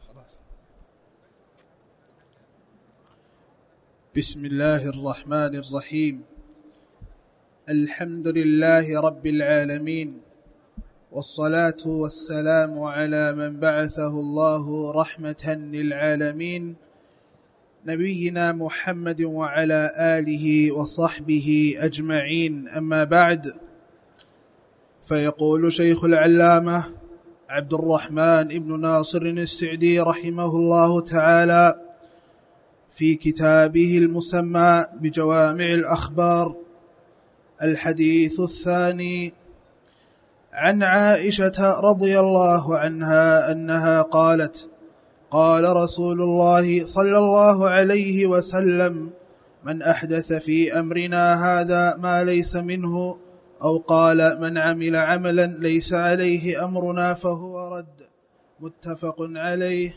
بسم الله الرحمن الرحيم. الحمد لله رب العالمين، والصلاة والسلام على من بعثه الله رحمة للعالمين، نبينا محمد وعلى آله وصحبه أجمعين. أما بعد، فيقول شيخ العلامة عبد الرحمن بن ناصر السعدي رحمه الله تعالى في كتابه المسمى بجوامع الأخبار: الحديث الثاني، عن عائشة رضي الله عنها أنها قالت: قال رسول الله صلى الله عليه وسلم: من أحدث في أمرنا هذا ما ليس منه، أو قال: من عمل عملا ليس عليه أمرنا فهو رد. متفق عليه.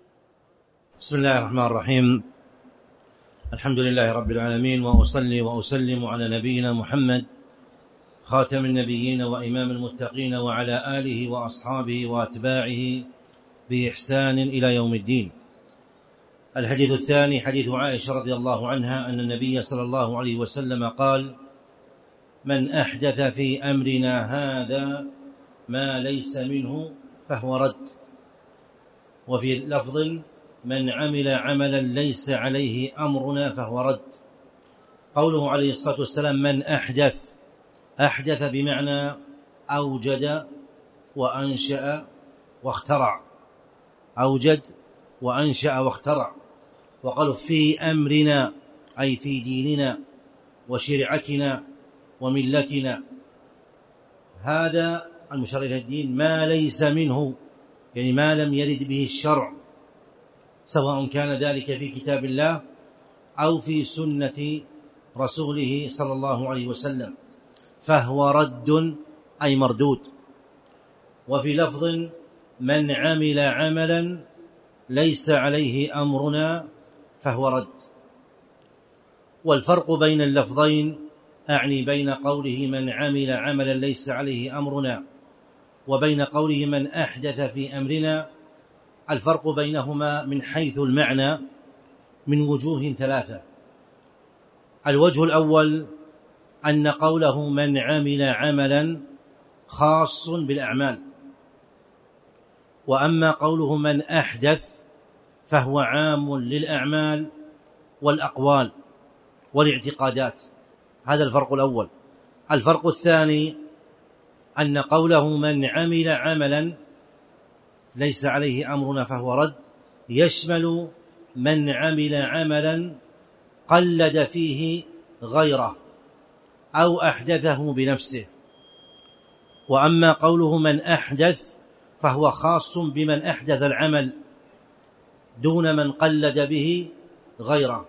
بسم الله الرحمن الرحيم. الحمد لله رب العالمين، وأصلي وأسلم على نبينا محمد خاتم النبيين وإمام المتقين، وعلى آله وأصحابه وأتباعه بإحسان إلى يوم الدين. الحديث الثاني حديث عائشة رضي الله عنها أن النبي صلى الله عليه وسلم قال: من أحدث في أمرنا هذا ما ليس منه فهو رد. وفي لفظ: من عمل عملا ليس عليه أمرنا فهو رد. قوله عليه الصلاة والسلام من أحدث بمعنى أوجد وأنشأ واخترع، أوجد وأنشأ واخترع. وقالوا في أمرنا أي في ديننا وشرعتنا وملتنا، هذا المشار إلى الدين ما ليس منه، يعني ما لم يرد به الشرع، سواء كان ذلك في كتاب الله أو في سنة رسوله صلى الله عليه وسلم، فهو رد أي مردود. وفي لفظ: من عمل عملا ليس عليه أمرنا فهو رد. والفرق بين اللفظين أعني بين قوله من عمل عملا ليس عليه أمرنا وبين قوله من أحدث في أمرنا، الفرق بينهما من حيث المعنى من وجوه ثلاثة. الوجه الأول أن قوله من عمل عملا خاص بالأعمال، وأما قوله من أحدث فهو عام للأعمال والأقوال والاعتقادات. هذا الفرق الأول. الفرق الثاني أن قوله من عمل عملا ليس عليه أمرنا فهو رد يشمل من عمل عملا قلد فيه غيره أو أحدثه بنفسه. وأما قوله من أحدث فهو خاص بمن أحدث العمل دون من قلد به غيره.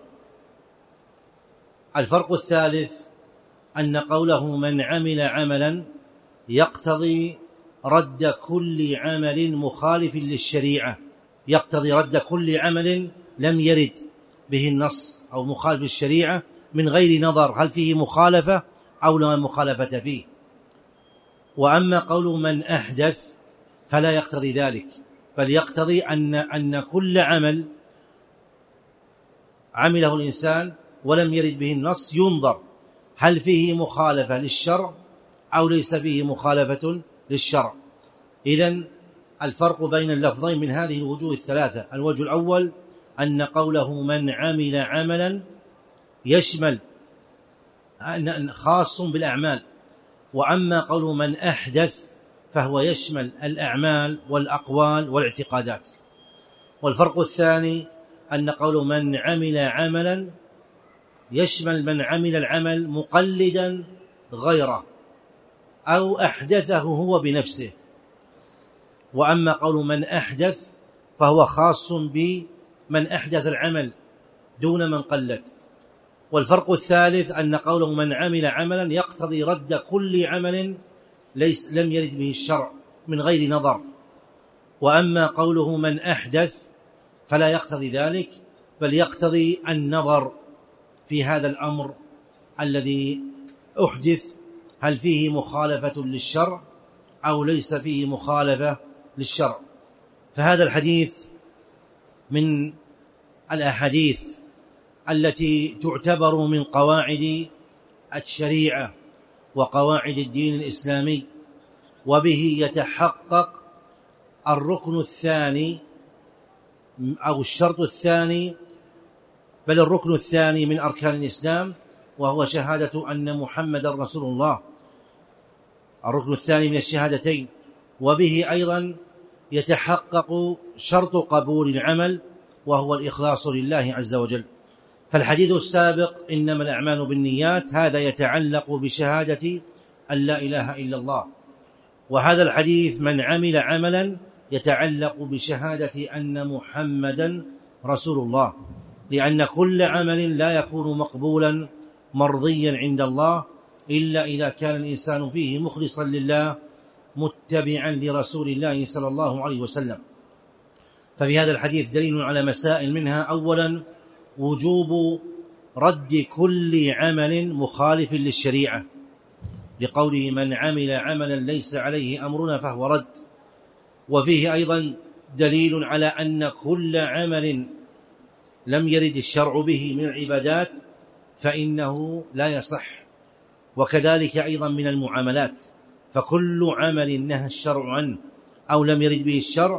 الفرق الثالث أن قوله من عمل عملا يقتضي رد كل عمل مخالف للشريعة، يقتضي رد كل عمل لم يرد به النص أو مخالف للشريعة من غير نظر هل فيه مخالفة أو لا مخالفة فيه. وأما قول من أحدث فلا يقتضي ذلك، بل يقتضي أن كل عمل عمله الإنسان ولم يرد به النص ينظر هل فيه مخالفة للشرع أو ليس فيه مخالفة للشرع. إذن الفرق بين اللفظين من هذه الوجوه الثلاثة: الوجه الأول أن قوله من عمل عملا يشمل خاص بالأعمال، وأما قوله من أحدث فهو يشمل الأعمال والأقوال والاعتقادات. والفرق الثاني أن قوله من عمل عملا يشمل من عمل العمل مقلدا غيره أو أحدثه هو بنفسه. وأما قول من أحدث فهو خاص بمن أحدث العمل دون من قلد. والفرق الثالث أن قوله من عمل عملا يقتضي رد كل عمل لم يرد به الشرع من غير نظر. وأما قوله من أحدث فلا يقتضي ذلك، بل يقتضي النظر في هذا الأمر الذي أحدث هل فيه مخالفة للشرع أو ليس فيه مخالفة للشرع. فهذا الحديث من الأحاديث التي تعتبر من قواعد الشريعة وقواعد الدين الإسلامي، وبه يتحقق الركن الثاني أو الشرط الثاني، بل الركن الثاني من أركان الإسلام، وهو شهادة أن محمد رسول الله، الركن الثاني من الشهادتين. وبه أيضا يتحقق شرط قبول العمل، وهو الإخلاص لله عز وجل. فالحديث السابق إنما الأعمال بالنيات هذا يتعلق بشهادة أن لا إله إلا الله، وهذا الحديث من عمل عملا يتعلق بشهادة أن محمدا رسول الله، لأن كل عمل لا يكون مقبولا مرضيا عند الله إلا إذا كان الإنسان فيه مخلصا لله متبعا لرسول الله صلى الله عليه وسلم. ففي هذا الحديث دليل على مسائل، منها أولا وجوب رد كل عمل مخالف للشريعة، لقوله من عمل عملا ليس عليه أمرنا فهو رد. وفيه أيضا دليل على أن كل عمل لم يرد الشرع به من العبادات فإنه لا يصح، وكذلك أيضا من المعاملات، فكل عمل نهى الشرع عنه أو لم يرد به الشرع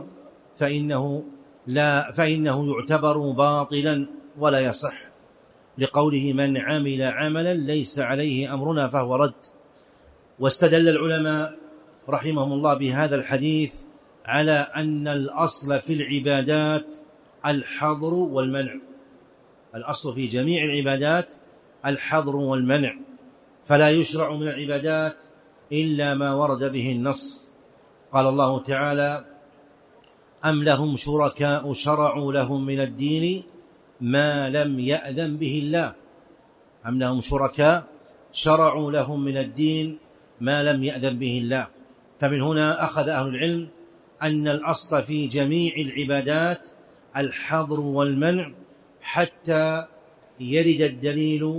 فإنه يعتبر باطلا ولا يصح، لقوله من عمل عملا ليس عليه أمرنا فهو رد. واستدل العلماء رحمهم الله بهذا الحديث على أن الأصل في العبادات الحظر والمنع، الأصل في جميع العبادات الحظر والمنع، فلا يشرع من العبادات إلا ما ورد به النص. قال الله تعالى أم لهم شركاء شرعوا لهم من الدين ما لم يأذن به الله، أم لهم شركاء شرعوا لهم من الدين ما لم يأذن به الله. فمن هنا أخذ أهل العلم أن الأصل في جميع العبادات الحظر والمنع حتى يرد الدليل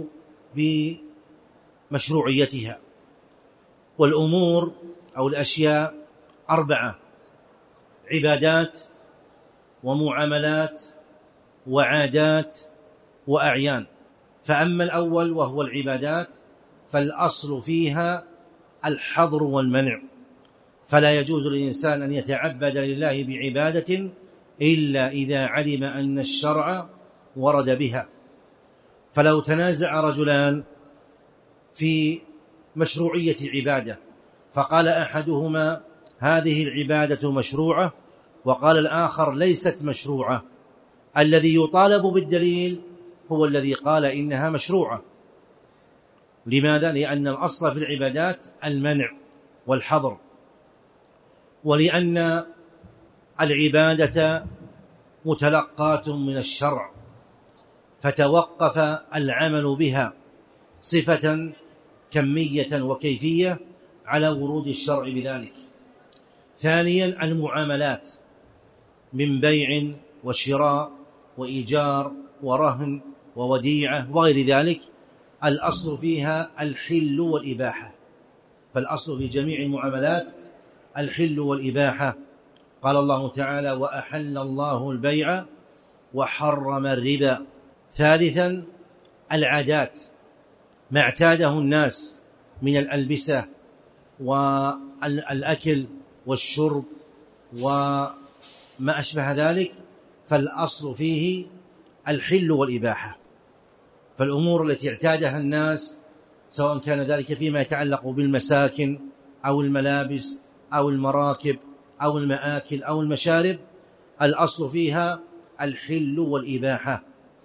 بمشروعيتها. والأمور أو الأشياء أربعة: عبادات ومعاملات وعادات وأعيان. فأما الأول وهو العبادات فالأصل فيها الحظر والمنع، فلا يجوز للإنسان أن يتعبد لله بعبادة إلا إذا علم أن الشرع ورد بها. فلو تنازع رجلان في مشروعية عبادة فقال أحدهما هذه العبادة مشروعة وقال الآخر ليست مشروعة، الذي يطالب بالدليل هو الذي قال إنها مشروعة. لماذا؟ لأن الأصل في العبادات المنع والحظر، ولأن العبادة متلقاة من الشرع فتوقف العمل بها صفة كمية وكيفية على ورود الشرع بذلك. ثانيا المعاملات من بيع وشراء وإيجار ورهن ووديعة وغير ذلك، الأصل فيها الحل والإباحة، فالأصل في جميع المعاملات الحل والإباحة. قال الله تعالى وأحل الله البيع وحرم الربا. ثالثا العادات، ما اعتاده الناس من الألبسة والأكل والشرب وما أشبه ذلك، فالأصل فيه الحل والإباحة. فالأمور التي اعتادها الناس سواء كان ذلك فيما يتعلق بالمساكن أو الملابس أو المراكب أو المآكل أو المشارب، الأصل فيها الحل والإباحة.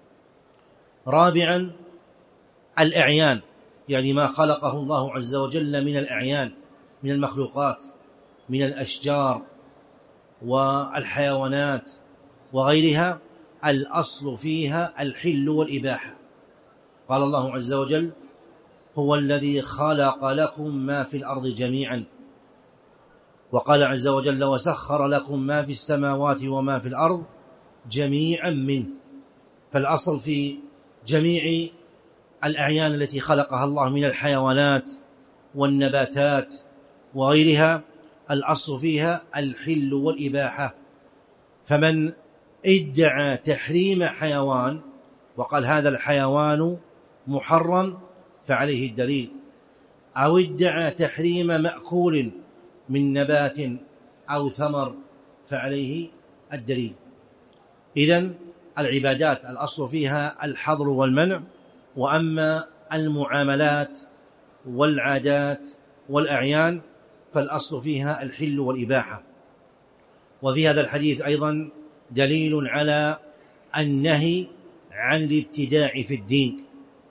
رابعا الأعيان، يعني ما خلقه الله عز وجل من الأعيان من المخلوقات من الأشجار والحيوانات وغيرها، الأصل فيها الحل والإباحة. قال الله عز وجل هو الذي خلق لكم ما في الأرض جميعا، وقال عز وجل وسخر لكم ما في السماوات وما في الأرض جميعا منه. فالأصل في جميع الأعيان التي خلقها الله من الحيوانات والنباتات وغيرها الأصل فيها الحل والإباحة. فمن ادعى تحريم حيوان وقال هذا الحيوان محرم فعليه الدليل، أو ادعى تحريم مأكول من نبات أو ثمر فعليه الدليل. إذن العبادات الأصل فيها الحظر والمنع، وأما المعاملات والعادات والأعيان فالأصل فيها الحل والإباحة. وفي هذا الحديث أيضا دليل على النهي عن الابتداع في الدين،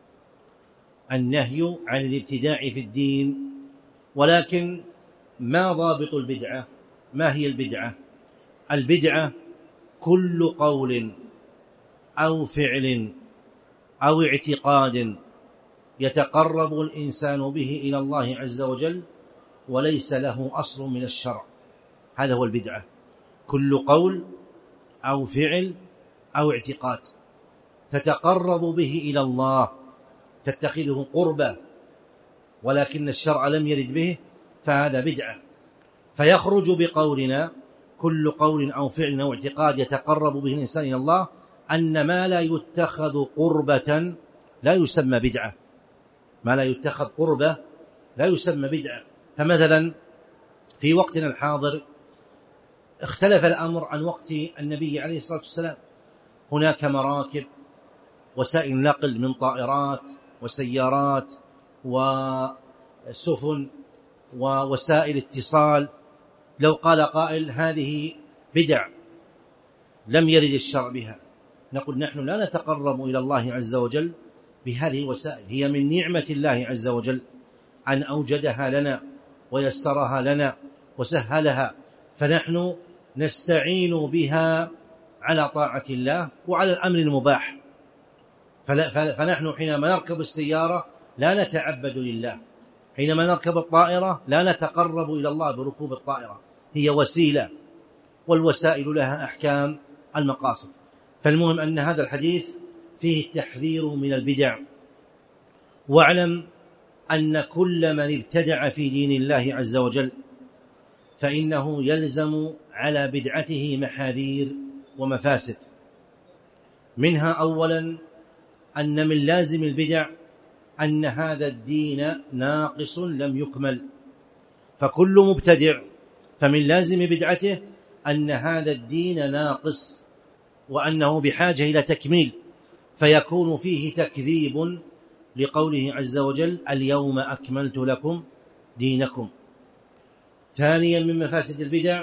النهي عن الابتداع في الدين. ولكن ما ضابط البدعة؟ ما هي البدعة؟ البدعة كل قول أو فعل أو اعتقاد يتقرب الإنسان به إلى الله عز وجل وليس له أصل من الشرع، هذا هو البدعة. كل قول أو فعل أو اعتقاد تتقرب به إلى الله، تتخذه قربا ولكن الشرع لم يرد به، فهذا بدعة. فيخرج بقولنا كل قول أو فعل أو اعتقاد يتقرب به الإنسان إلى الله أن ما لا يتخذ قربة لا يسمى بدعة، ما لا يتخذ قربة لا يسمى بدعة. فمثلا في وقتنا الحاضر اختلف الأمر عن وقت النبي عليه الصلاة والسلام، هناك مراكب وسائل نقل من طائرات وسيارات وسفن ووسائل اتصال، لو قال قائل هذه بدع لم يرد الشرع بها، نقول نحن لا نتقرب إلى الله عز وجل بهذه الوسائل، هي من نعمة الله عز وجل أن أوجدها لنا ويسرها لنا وسهلها، فنحن نستعين بها على طاعة الله وعلى الأمر المباح. فنحن حينما نركب السيارة لا نتعبد لله، حينما نركب الطائرة لا نتقرب إلى الله بركوب الطائرة، هي وسيلة والوسائل لها أحكام المقاصد. فالمهم أن هذا الحديث فيه التحذير من البدع. واعلم أن كل من ابتدع في دين الله عز وجل فإنه يلزم على بدعته محاذير ومفاسد. منها أولا أن من لازم البدع أن هذا الدين ناقص لم يكمل، فكل مبتدع فمن لازم بدعته أن هذا الدين ناقص وأنه بحاجة إلى تكميل، فيكون فيه تكذيب لقوله عز وجل اليوم أكملت لكم دينكم. ثانيا من مفاسد البدع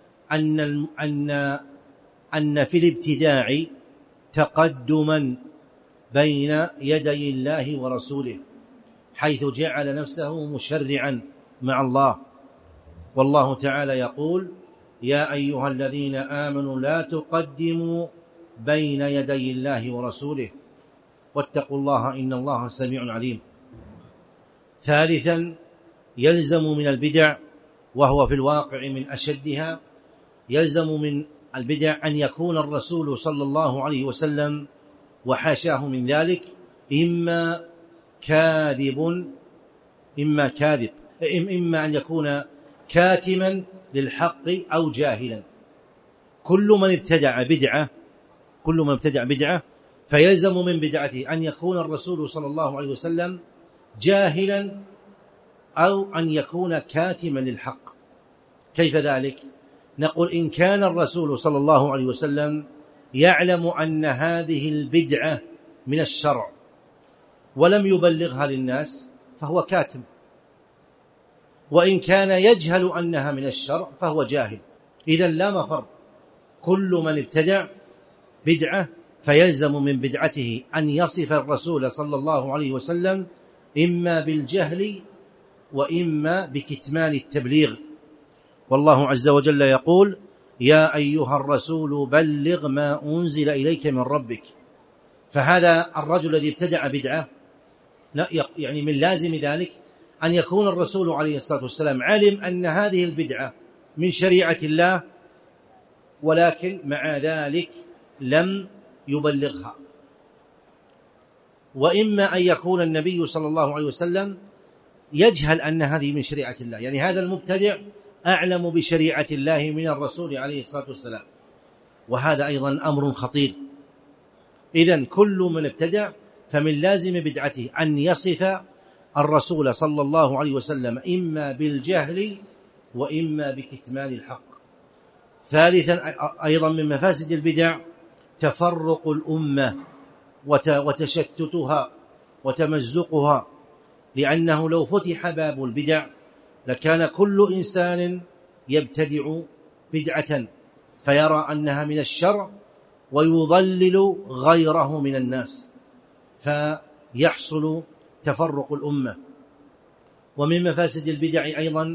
أن في الابتداع تقدما بين يدي الله ورسوله، حيث جعل نفسه مشرعا مع الله، والله تعالى يقول يا أيها الذين آمنوا لا تقدموا بين يدي الله ورسوله واتقوا الله إن الله سميع عليم. ثالثا يلزم من البدع، وهو في الواقع من أشدها، يلزم من البدع أن يكون الرسول صلى الله عليه وسلم وحاشاه من ذلك إما أن يكون كاتما للحق أو جاهلا. كل من ابتدع بدعة فيلزم من بدعته أن يكون الرسول صلى الله عليه وسلم جاهلا أو أن يكون كاتما للحق. كيف ذلك؟ نقول إن كان الرسول صلى الله عليه وسلم يعلم أن هذه البدعة من الشرع ولم يبلغها للناس فهو كاتم، وإن كان يجهل أنها من الشرع فهو جاهل. إذن لا مفر، كل من ابتدع بدعة فيلزم من بدعته أن يصف الرسول صلى الله عليه وسلم إما بالجهل وإما بكتمان التبليغ. والله عز وجل يقول يا أيها الرسول بلغ ما أنزل إليك من ربك. فهذا الرجل الذي ابتدع بدعة يعني من لازم ذلك أن يكون الرسول عليه الصلاة والسلام علم أن هذه البدعة من شريعة الله، ولكن مع ذلك لم يبلغها. وإما أن يكون النبي صلى الله عليه وسلم يجهل أن هذه من شريعة الله، يعني هذا المبتدع أعلم بشريعة الله من الرسول عليه الصلاة والسلام، وهذا أيضا أمر خطير. إذن كل من ابتدع فمن لازم بدعته أن يصف الرسول صلى الله عليه وسلم إما بالجهل وإما بكتمان الحق. ثالثا أيضا من مفاسد البدع تفرق الأمة وتشتتها وتمزقها، لأنه لو فتح باب البدع لكان كل إنسان يبتدع بدعة فيرى أنها من الشرع ويضلل غيره من الناس، فيحصل تفرق الأمة. ومن مفاسد البدع أيضا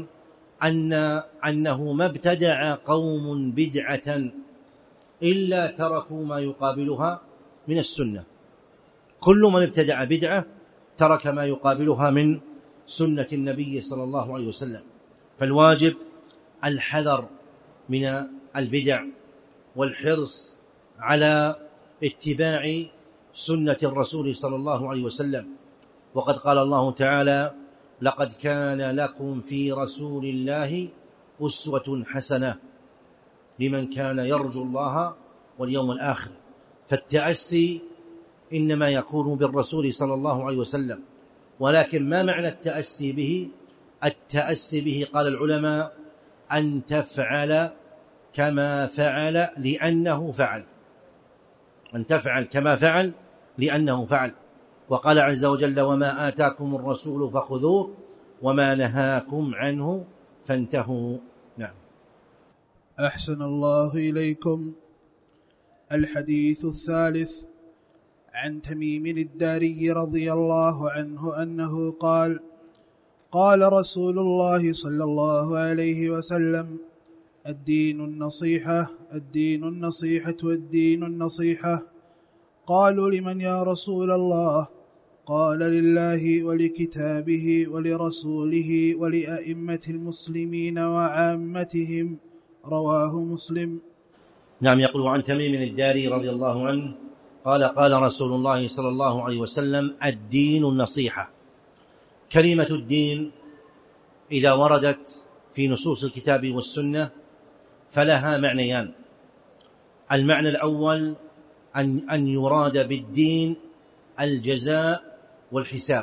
أنه ما ابتدع قوم بدعة إلا تركوا ما يقابلها من السنة. كل من ابتدع بدعة ترك ما يقابلها من سنة النبي صلى الله عليه وسلم. فالواجب الحذر من البدع والحرص على اتباع سنة الرسول صلى الله عليه وسلم. وقد قال الله تعالى: لقد كان لكم في رسول الله أسوة حسنة لمن كان يرجو الله واليوم الآخر. فالتأسي إنما يكون بالرسول صلى الله عليه وسلم، ولكن ما معنى التأسي به؟ التأسي به قال العلماء أن تفعل كما فعل لأنه فعل، أن تفعل كما فعل لأنه فعل. وقال عز وجل: وما آتاكم الرسول فخذوه وما نهاكم عنه فانتهوا. نعم. أحسن الله إليكم. الحديث الثالث عن تميم الداري رضي الله عنه أنه قال: قال رسول الله صلى الله عليه وسلم: الدين النصيحة، الدين النصيحة، الدين النصيحة. قالوا: لمن يا رسول الله؟ قال: لله ولكتابه ولرسوله ولأئمة المسلمين وعامتهم. رواه مسلم. نعم. يقول عن تميم الداري رضي الله عنه قال: قال رسول الله صلى الله عليه وسلم: الدين النصيحة. كلمة الدين إذا وردت في نصوص الكتاب والسنة فلها معنيان. المعنى الأول أن يراد بالدين الجزاء والحساب،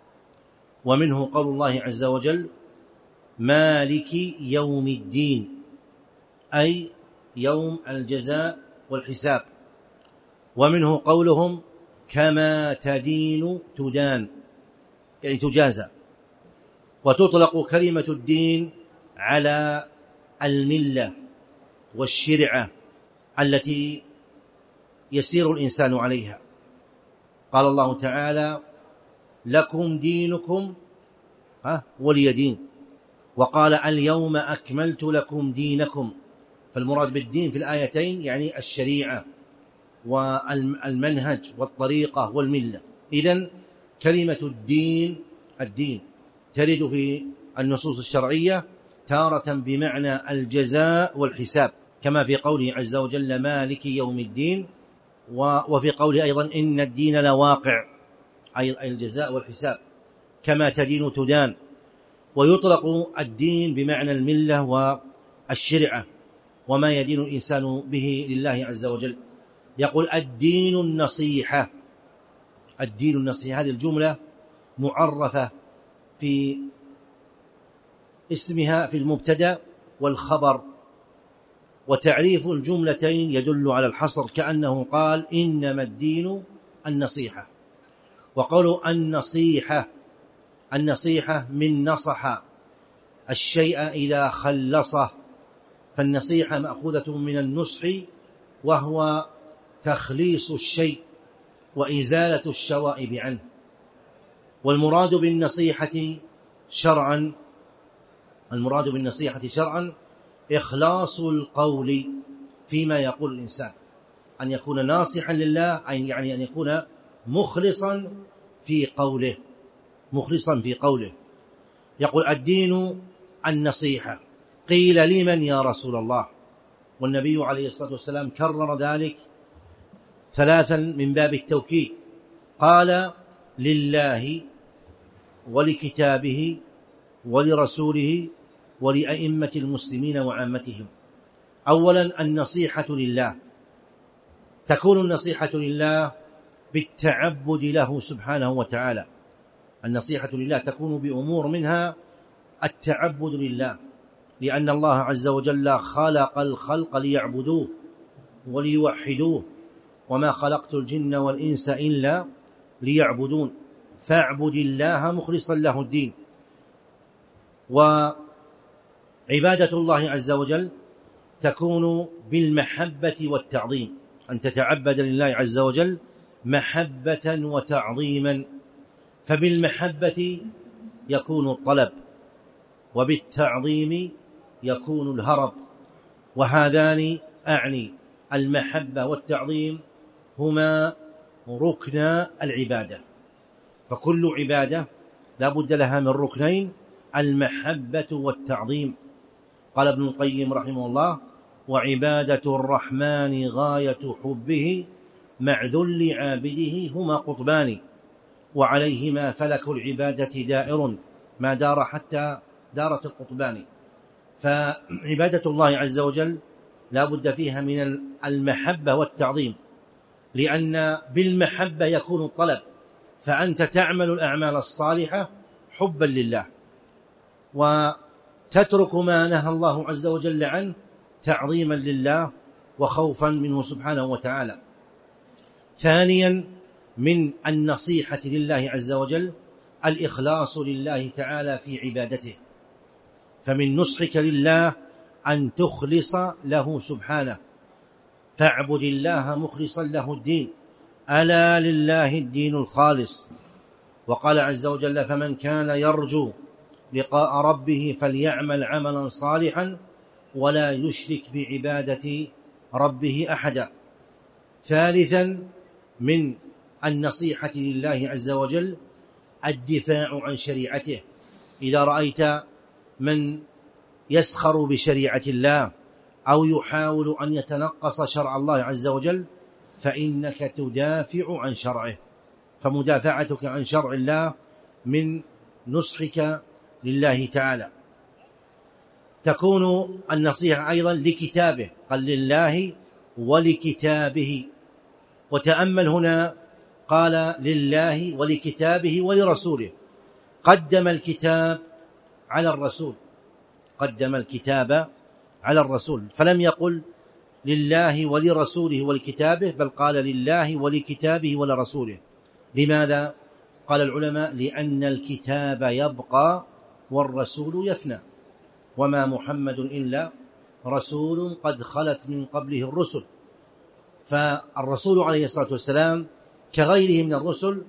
ومنه قول الله عز وجل: مالك يوم الدين، أي يوم الجزاء والحساب. ومنه قولهم: كما تدين تدان، يعني تجازى. وتطلق كلمة الدين على الملة والشرعة التي يسير الإنسان عليها. قال الله تعالى: لكم دينكم ولي دين. وقال: اليوم أكملت لكم دينكم. فالمراد بالدين في الآيتين يعني الشريعة والمنهج والطريقة والملة. إذن كلمة الدين ترد في النصوص الشرعية تارة بمعنى الجزاء والحساب، كما في قوله عز وجل: مالك يوم الدين. وفي قوله أيضا: إن الدين لواقع، أي الجزاء والحساب. كما تدين تدان. ويطلق الدين بمعنى الملة والشرعة وما يدين الإنسان به لله عز وجل. يقول: الدين النصيحة. الدين النصيحة هذه الجملة معرفة في اسمها في المبتدأ والخبر، وتعريف الجملتين يدل على الحصر، كأنه قال: إنما الدين النصيحة. وقالوا النصيحة من نصح الشيء إذا خلصه، فالنصيحة مأخوذة من النصح وهو تخليص الشيء وإزالة الشوائب عنه. والمراد بالنصيحة شرعا إخلاص القول فيما يقول الإنسان، أن يكون ناصحا لله، يعني أن يكون مخلصا في قوله. يقول: الدين النصيحة. قيل: لمن يا رسول الله؟ والنبي عليه الصلاة والسلام كرر ذلك ثلاثا من باب التوكيد. قال: لله ولكتابه ولرسوله ولأئمة المسلمين وعامتهم. أولا النصيحة لله، تكون النصيحة لله بالتعبد له سبحانه وتعالى. النصيحة لله تكون بأمور منها التعبد لله، لأن الله عز وجل خلق الخلق ليعبدوه وليوحدوه، وما خلقت الجن والإنس إلا ليعبدون، فاعبد الله مخلصا له الدين. وعبادة الله عز وجل تكون بالمحبة والتعظيم، أن تتعبد لله عز وجل محبة وتعظيما، فبالمحبة يكون الطلب، وبالتعظيم يكون الهرب، وهذان أعني المحبة والتعظيم هما ركن العبادة، فكل عبادة لا بد لها من ركنين، المحبة والتعظيم. قال ابن القيم رحمه الله: وعبادة الرحمن غاية حبه مع ذل عابده هما قطبان، وعليهما فلك العبادة دائر ما دار حتى دارت القطبان. فعبادة الله عز وجل لا بد فيها من المحبة والتعظيم، لأن بالمحبة يكون الطلب، فأنت تعمل الأعمال الصالحة حبا لله، وتترك ما نهى الله عز وجل عنه تعظيما لله وخوفا منه سبحانه وتعالى. ثانيا من النصيحة لله عز وجل الإخلاص لله تعالى في عبادته، فمن نصحك لله أن تخلص له سبحانه، فاعبد الله مخلصا له الدين، ألا لله الدين الخالص. وقال عز وجل: فمن كان يرجو لقاء ربه فليعمل عملا صالحا ولا يشرك بعبادة ربه أحدا. ثالثا من النصيحة لله عز وجل الدفاع عن شريعته. إذا رأيت من يسخر بشريعة الله أو يحاول أن يتنقص شرع الله عز وجل فإنك تدافع عن شرعه، فمدافعتك عن شرع الله من نصحك لله تعالى. تكون النصيحة أيضا لكتابه، قال لله ولكتابه، وتأمل هنا قال لله ولكتابه ولرسوله، قدم الكتاب على الرسول، قدم الكتاب على الرسول، فلم يقل لله ولرسوله ولكتابه، بل قال لله ولكتابه ولرسوله. لماذا؟ قال العلماء: لأن الكتاب يبقى والرسول يفنى، وما محمد إلا رسول قد خلت من قبله الرسل. فالرسول عليه الصلاة والسلام كغيره من الرسل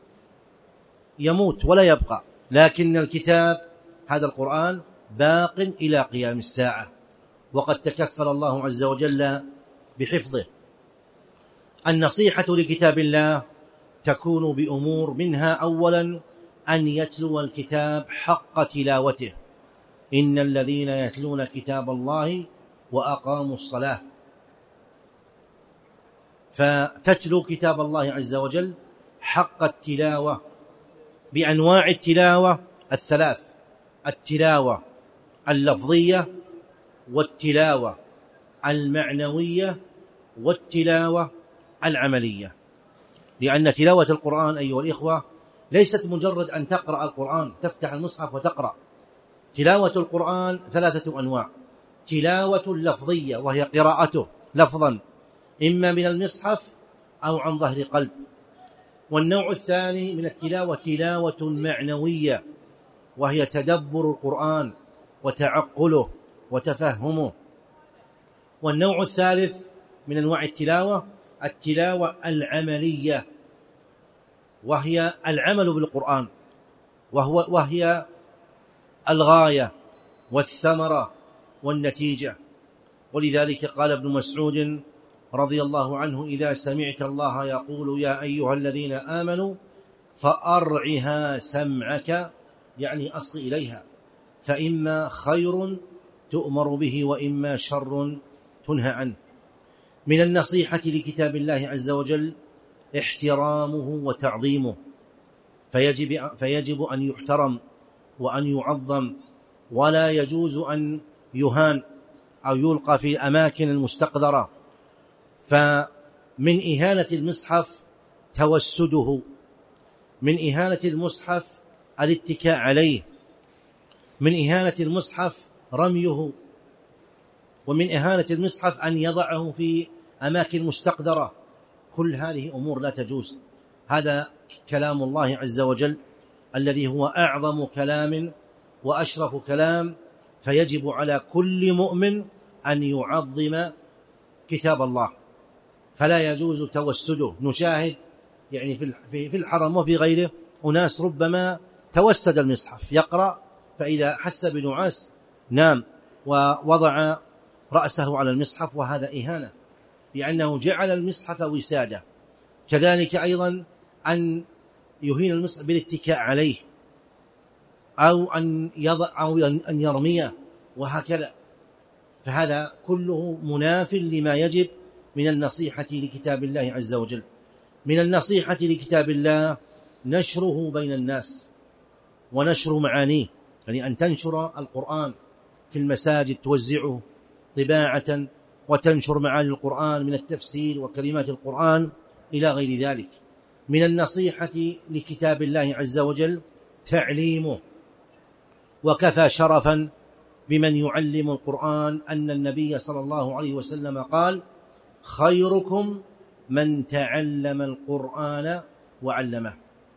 يموت ولا يبقى، لكن الكتاب هذا القرآن باق إلى قيام الساعة، وقد تكفل الله عز وجل بحفظه. النصيحة لكتاب الله تكون بأمور منها: أولا أن يتلو الكتاب حق تلاوته، إن الذين يتلون كتاب الله وأقاموا الصلاة، فتتلو كتاب الله عز وجل حق التلاوة بأنواع التلاوة الثلاث: التلاوة اللفظية، والتلاوة المعنوية، والتلاوة العملية. لأن تلاوة القرآن أيها الإخوة ليست مجرد أن تقرأ القرآن، تفتح المصحف وتقرأ. تلاوة القرآن ثلاثة أنواع: تلاوة لفظية وهي قراءته لفظا إما من المصحف أو عن ظهر قلب، والنوع الثاني من التلاوة تلاوة معنوية وهي تدبر القرآن وتعقله وتفهمه، والنوع الثالث من أنواع التلاوة التلاوة العملية وهي العمل بالقرآن، وهي الغاية والثمرة والنتيجة. ولذلك قال ابن مسعود رضي الله عنه: إذا سمعت الله يقول يا أيها الذين آمنوا فأرعها سمعك، يعني أصغ إليها، فإما خير تؤمر به وإما شر تنهى عنه. من النصيحة لكتاب الله عز وجل احترامه وتعظيمه، فيجب أن يحترم وأن يعظم، ولا يجوز أن يهان أو يلقى في الأماكن المستقذرة. فمن من إهانة المصحف توسده، من إهانة المصحف الاتكاء عليه، من إهانة المصحف رميه، ومن إهانة المصحف أن يضعه في أماكن مستقذرة. كل هذه أمور لا تجوز. هذا كلام الله عز وجل الذي هو أعظم كلام وأشرف كلام، فيجب على كل مؤمن أن يعظم كتاب الله، فلا يجوز توسده. نشاهد يعني في الحرم وفي غيره أناس ربما توسد المصحف يقرأ، فإذا حس بنعاس نام ووضع رأسه على المصحف، وهذا إهانة لأنه جعل المصحف وسادة. كذلك أيضا أن يهين المصحف بالاتكاء عليه، أو أن يرميه، وهكذا. فهذا كله مناف لما يجب من النصيحة لكتاب الله عز وجل. من النصيحة لكتاب الله نشره بين الناس ونشر معانيه، يعني أن تنشر القرآن في المساجد، توزعه طباعة، وتنشر معاني القرآن من التفسير وكلمات القرآن إلى غير ذلك. من النصيحة لكتاب الله عز وجل تعليمه، وكفى شرفا بمن يعلم القرآن أن النبي صلى الله عليه وسلم قال: خيركم من تعلم القرآن وعلمه.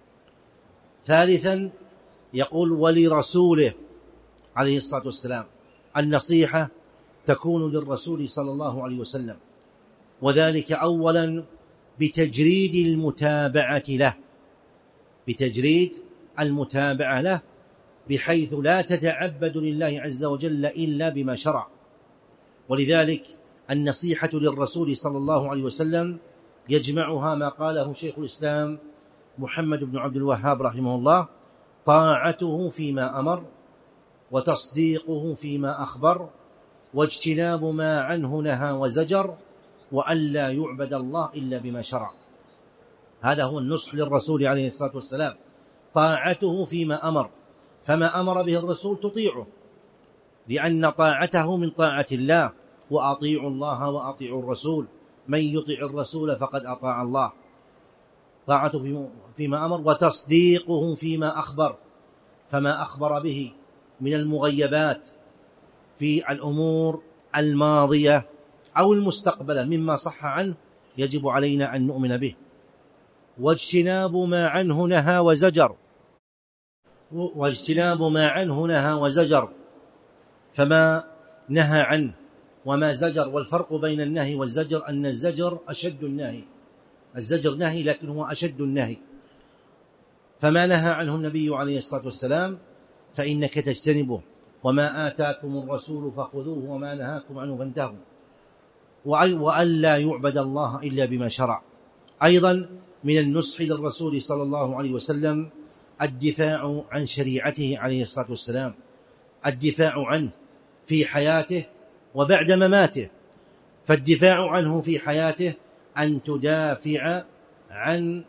ثالثا يقول: ولرسوله عليه الصلاة والسلام. النصيحة تكون للرسول صلى الله عليه وسلم، وذلك أولا بتجريد المتابعة له، بتجريد المتابعة له، بحيث لا تتعبد لله عز وجل إلا بما شرع. ولذلك النصيحة للرسول صلى الله عليه وسلم يجمعها ما قاله شيخ الإسلام محمد بن عبد الوهاب رحمه الله: طاعته فيما أمر، وتصديقه فيما أخبر، واجتناب ما عنه نهى وزجر، وألا يعبد الله إلا بما شرع. هذا هو النصح للرسول عليه الصلاة والسلام، طاعته فيما أمر، فما أمر به الرسول تطيعه، لأن طاعته من طاعة الله: وأطيعوا الله وأطيعوا الرسول، من يطع الرسول فقد أطاع الله. طاعته فيما أمر، وتصديقه فيما أخبر، فما أخبر به من المغيبات في الأمور الماضية أو المستقبلة مما صح عنه يجب علينا أن نؤمن به. واجتناب ما عنه نهى وزجر، واجتناب ما عنه نهى وزجر، فما نهى عنه وما زجر. والفرق بين النهي والزجر أن الزجر أشد النهي، الزجر نهي لكن هو أشد النهي. فما نهى عنه النبي عليه الصلاة والسلام فإنك تجتنبه، وما آتاكم الرسول فخذوه وما نهاكم عنه فانتهوا، وألا يعبد الله إلا بما شرع. أيضا من النصح للرسول صلى الله عليه وسلم الدفاع عن شريعته عليه الصلاة والسلام، الدفاع عنه في حياته وبعد مماته. فالدفاع عنه في حياته أن تدافع عن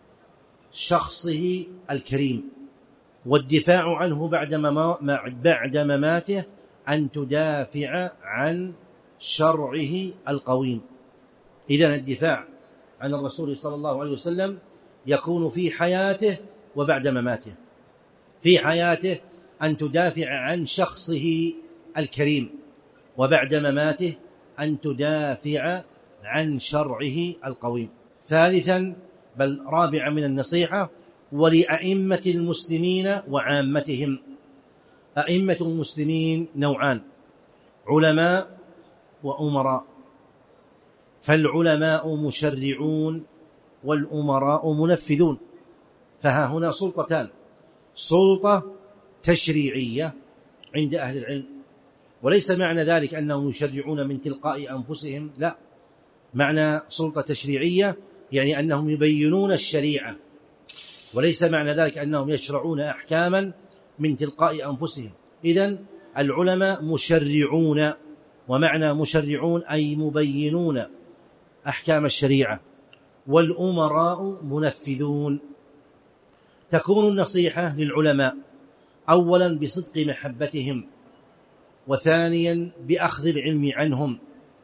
شخصه الكريم، والدفاع عنه بعد مماته أن تدافع عن شرعه القويم. إذن الدفاع عن الرسول صلى الله عليه وسلم يكون في حياته وبعد مماته. في حياته أن تدافع عن شخصه الكريم، وبعد مماته أن تدافع عن شرعه القويم. ثالثا بل رابعا من النصيحة: ولأئمة المسلمين وعامتهم. أئمة المسلمين نوعان: علماء وأمراء. فالعلماء مشرعون والأمراء منفذون. فها هنا سلطتان: سلطة تشريعية عند أهل العلم، وليس معنى ذلك أنهم يشرعون من تلقاء أنفسهم، لا، معنى سلطة تشريعية يعني أنهم يبينون الشريعة، وليس معنى ذلك أنهم يشرعون أحكاما من تلقاء أنفسهم. إذن العلماء مشرعون، ومعنى مشرعون أي مبينون أحكام الشريعة. والأمراء منفذون. تكون النصيحة للعلماء أولا بصدق محبتهم، وثانيا بأخذ العلم عنهم،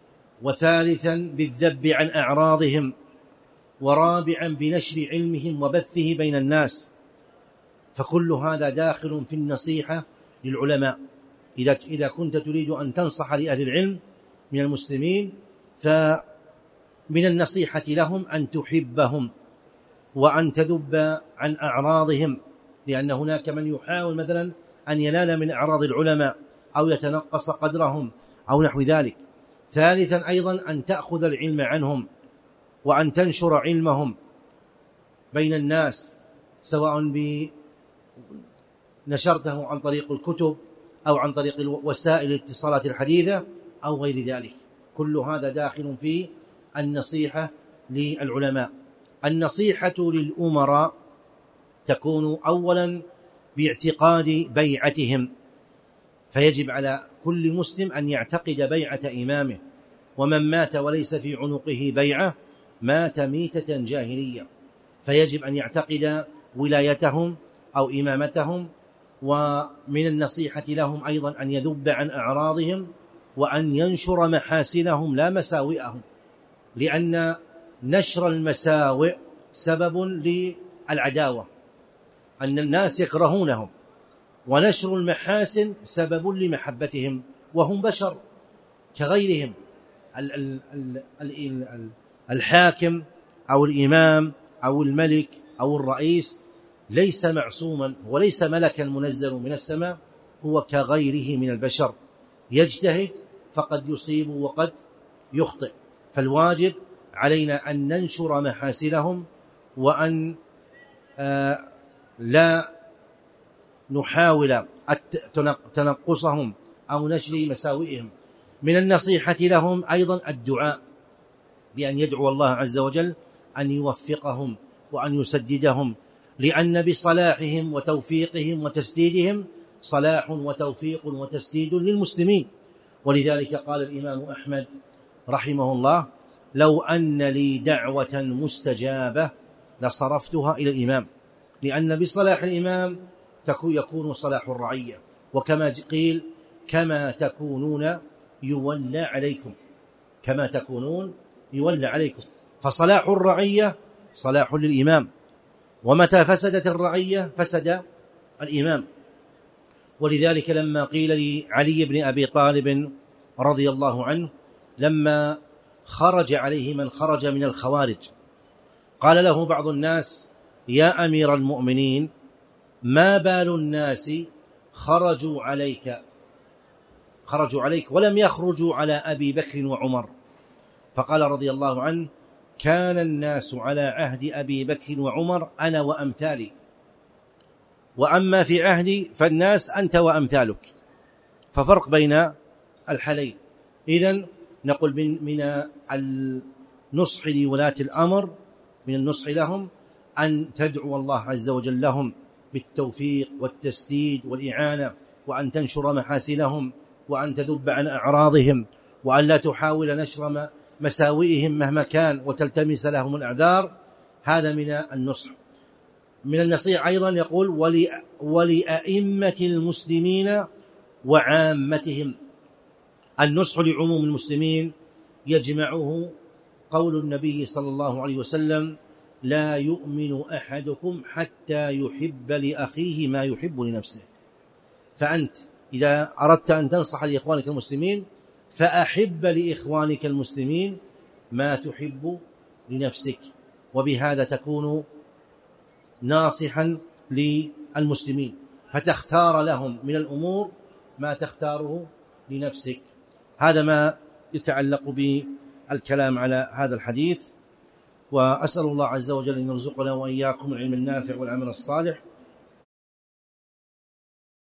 وثالثا بالذب عن أعراضهم، ورابعا بنشر علمهم وبثه بين الناس. فكل هذا داخل في النصيحة للعلماء. إذا كنت تريد أن تنصح لأهل العلم من المسلمين، فمن النصيحة لهم أن تحبهم وأن تذب عن أعراضهم، لأن هناك من يحاول مثلا أن ينال من أعراض العلماء أو يتنقص قدرهم أو نحو ذلك. ثالثا أيضا أن تأخذ العلم عنهم وأن تنشر علمهم بين الناس، سواء نشرته عن طريق الكتب أو عن طريق وسائل الاتصالات الحديثة أو غير ذلك. كل هذا داخل في النصيحة للعلماء. النصيحة للأمراء تكون أولا باعتقاد بيعتهم، فيجب على كل مسلم أن يعتقد بيعة إمامه، ومن مات وليس في عنقه بيعة مات ميتة جاهلية، فيجب أن يعتقد ولايتهم أو إمامتهم. ومن النصيحة لهم أيضا أن يذب عن أعراضهم وأن ينشر محاسنهم لا مساوئهم، لأن نشر المساوئ سبب للعداوة، أن الناس يكرهونهم، ونشر المحاسن سبب لمحبتهم، وهم بشر كغيرهم. الحاكم أو الإمام أو الملك أو الرئيس ليس معصوما وليس ملكا منزل من السماء، هو كغيره من البشر، يجتهد فقد يصيب وقد يخطئ. فالواجب علينا أن ننشر محاسنهم وأن لا نحاول تنقصهم أو نشر مساوئهم. من النصيحة لهم أيضا الدعاء، بأن يدعو الله عز وجل أن يوفقهم وأن يسددهم، لأن بصلاحهم وتوفيقهم وتسديدهم صلاح وتوفيق وتسديد للمسلمين. ولذلك قال الإمام أحمد رحمه الله: لو أن لي دعوة مستجابة لصرفتها إلى الإمام، لأن بصلاح الإمام يكون صلاح الرعية، وكما قيل: كما تكونون يولى عليكم، كما تكونون يولى عليكم. فصلاح الرعية صلاح للإمام، ومتى فسدت الرعية فسد الإمام. ولذلك لما قيل لعلي بن أبي طالب رضي الله عنه لما خرج عليه من خرج من الخوارج، قال له بعض الناس: يا أمير المؤمنين، ما بال الناس خرجوا عليك ولم يخرجوا على أبي بكر وعمر؟ فقال رضي الله عنه: كان الناس على عهد أبي بكر وعمر أنا وأمثالي، وأما في عهدي فالناس أنت وأمثالك. ففرق بين الحالين. إذن نقول من النصح لولاة الأمر، من النصح لهم أن تدعو الله عز وجل لهم بالتوفيق والتسديد والإعانة، وأن تنشر محاسنهم، وأن تذب عن أعراضهم، وأن لا تحاول نشر مساوئهم مهما كان وتلتمس لهم الأعذار. هذا من النصح. من النصيحة أيضا يقول: ولأئمة المسلمين وعامتهم. النصح لعموم المسلمين يجمعه قول النبي صلى الله عليه وسلم: لا يؤمن أحدكم حتى يحب لأخيه ما يحب لنفسه. فأنت إذا أردت أن تنصح لإخوانك المسلمين فأحب لإخوانك المسلمين ما تحب لنفسك، وبهذا تكون ناصحا للمسلمين، فتختار لهم من الأمور ما تختاره لنفسك. هذا ما يتعلق بالكلام على هذا الحديث. وأسأل الله عز وجل أن يرزقنا وإياكم العلم النافع والعمل الصالح،